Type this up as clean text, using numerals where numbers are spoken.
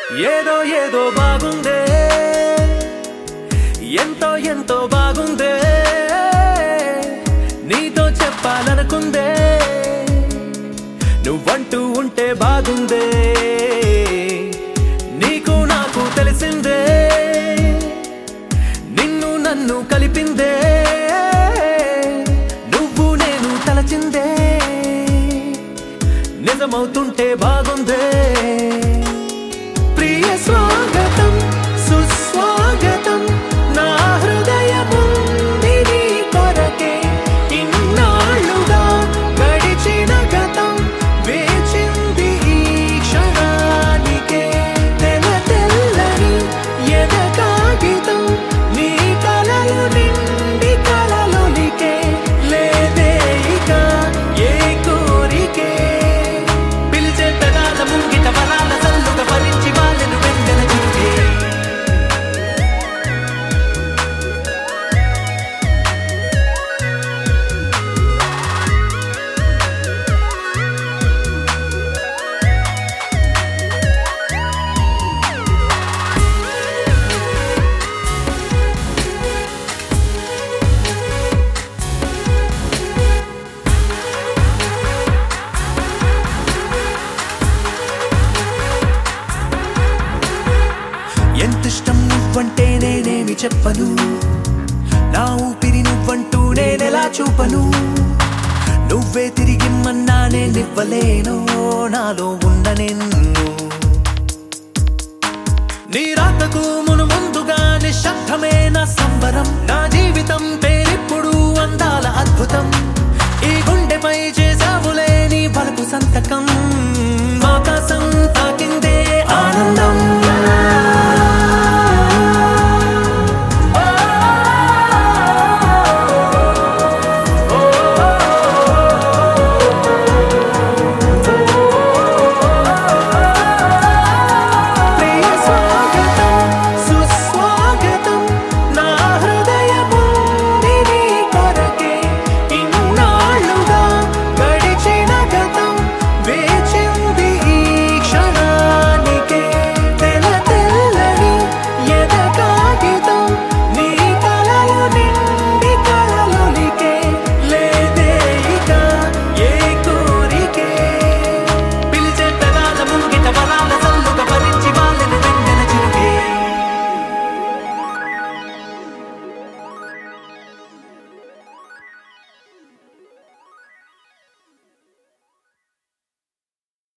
ఏదో ఏదో బాగుందే ఎంతో ఎంతో బాగుందే నీతో చెప్పాలనుకుందే నువ్వంటూ ఉంటే బాగుందే నీకు నాకు తెలిసిందే నిన్ను నన్ను కలిపిందే నువ్వు నేను తలచిందే నిజమవుతుంటే బాగుందే ప్రియ స్వాగతం సుస్వాగతం నా హృదయముంది నీ కొరకే ఇన్నాళ్ళుగా గడిచిన గతం వేచింది ఈ క్షణానికే తెల తెల్లని ఎద కాగితం నీ కలలు నిండి కలలొలికే లేదే ఇక ఏ కోరికే పిలిచే పెదాల ముంగిట వరాల సల్లుగా భరించి వాళ్ళను వెంటనే చూడే ఎంతిష్టం నువ్వంటే నేనేమి చెప్పను నా ఊపిరి నువ్వంటూ నేనెలా చూపను నువ్వే తిరిగిమ్మన్నా నేనివ్వలేను నాలో ఉన్న నిన్ను నీ రాకకు మును ముందుగా నిశ్శబ్దమే నా సంబరం నా జీవితం